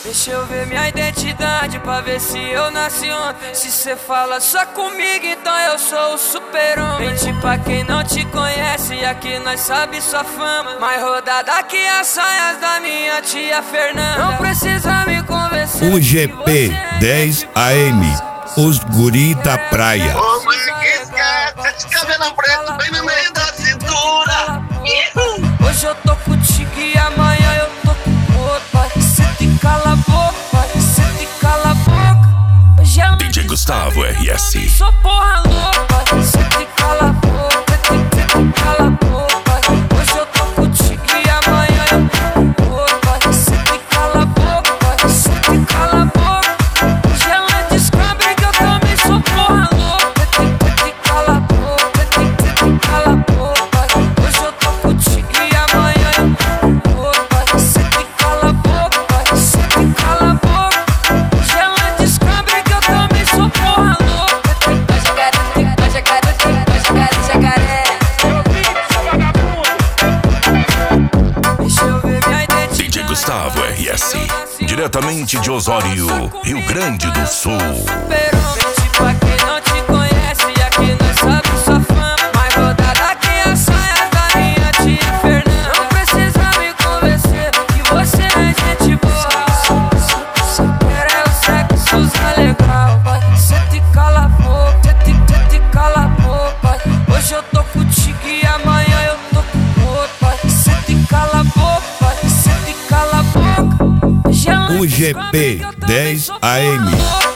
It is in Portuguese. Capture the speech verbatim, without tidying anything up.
Deixa eu ver minha identidade pra ver se eu nasci ontem. Se cê fala só comigo, então eu sou o super-homem. Mente pra quem não te conhece, e aqui nós sabe sua fama. Mais rodada que as saias da minha tia Fernanda. Não precisa me convencer. U G P dez A M, os guri da praia. Ô, mãe, que esquece esse cabelo preto bem no meio da cintura. Hoje eu tô contigo e amanhã eu tô com outro. Cê te cala a boca, cê te cala a boca. Hoje é D J Gustavo R S. Sou porra louca, cê te cala a boca, cê te cala a boca. Hoje eu tô contigo e amanhã eu tô com outro. Cê te cala a boca, cê te cala a boca. Hoje ela descobre que eu também sou porra louca. Cê te cala a boca, cê te cala a boca. Hoje eu tô contigo e amanhã eu tô com outro. Cê te cala a boca, cê te cala a boca. Hoje ela descobre que eu também sou porra louca. D J Gustavo R S, diretamente de Osório, Rio Grande do Sul. Mente pra quem não te conhece, e aqui nós sabe sua fama. Mais rodada que as saias da minha tia Fernanda. Não precisa me convencer que você é gente boa. Só quer é o sexo, é legal. Cê te cala a boca, cê te, cê te cala a boca. Hoje eu tô contigo e amanhã eu tô com outro. Cê te cala a boca, cê te cala a boca. U G P dez A M.